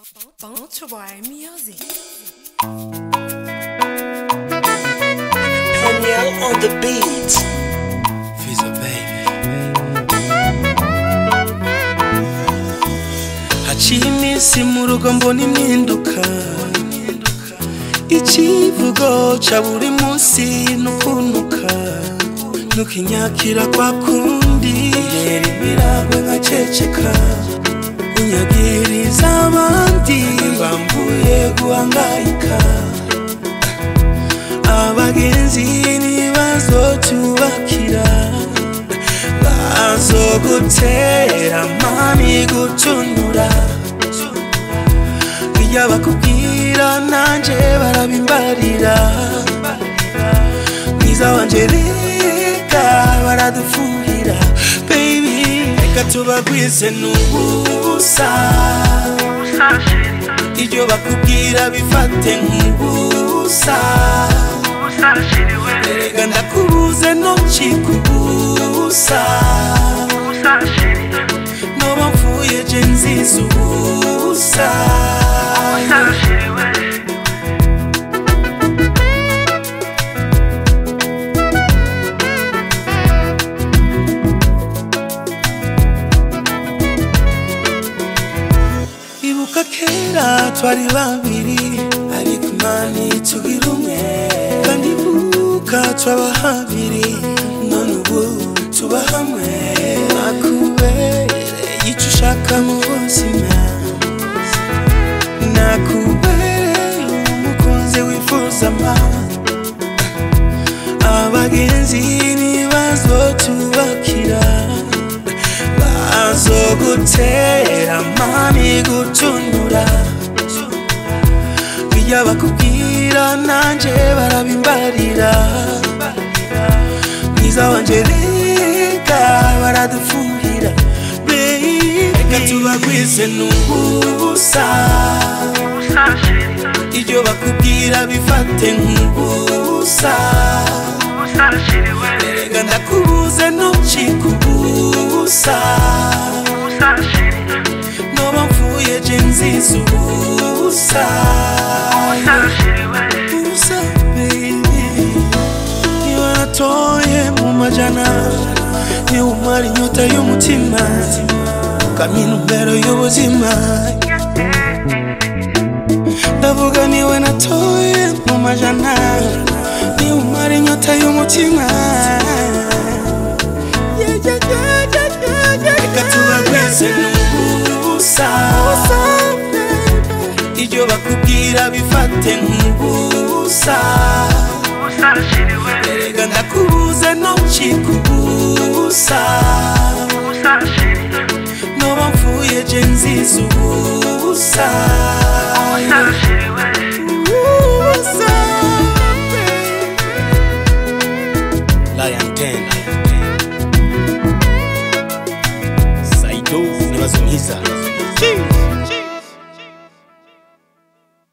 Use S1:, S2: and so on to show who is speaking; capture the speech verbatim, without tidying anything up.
S1: Bounce Boy Music.
S2: Danielle on the beat.
S3: Fizzo baby. Haciye iminsi mu rugo mbona impinduka, ikivugo ca buri munsi nukunuka, nukinyakira kwa kundi yera imiragwe nkaceceka, unyagiriza abandi bambuye guhangayika, abagenzi ntibazotubakira, bazogutera mani gutunura, iyo bakubwira nanje barabimbarira, mwiza wanje reka baradufuhira, baby reka tubagwize n'ubusa, ibyo bakubwira bifate nk'ubusa, erega ndakubuze nocikubusa, noba mvuye je nziza ubusa. Ibuka kera twari babiri, ariko Imana itugira umwe, kandi ibuka twaba habiri, none ubu tuba hamwe, nakubereye ico ushaka mu buzima, nakubereye umukunzi wifuza ama, abagenzi ntibazotubakira, bazogutera mani gutunura, iyo bakubwira nanje barabimbarira, mwiza wanje reka baradufuhira, reka tubagwize n'ubusa, ibyo bakubwira bifate nk'ubusa, erega ndakubuze nocikubusa, noba mvuye je nziza ubusa, ubusa baby, niba natoye mu majana, niba umara inyota y'umutima, ukamenya intumbero y'ubuzima, ndavuga niwe natoye mu majana, niba umara inyota y'umutima, reka tubagwize n'ubusa, ibyo bakubwira bifate nk'ubusa, erega ndakubuze nocikubusa, noba mvuye je nziza ubusa, Lion ten Saido nibazo mwiza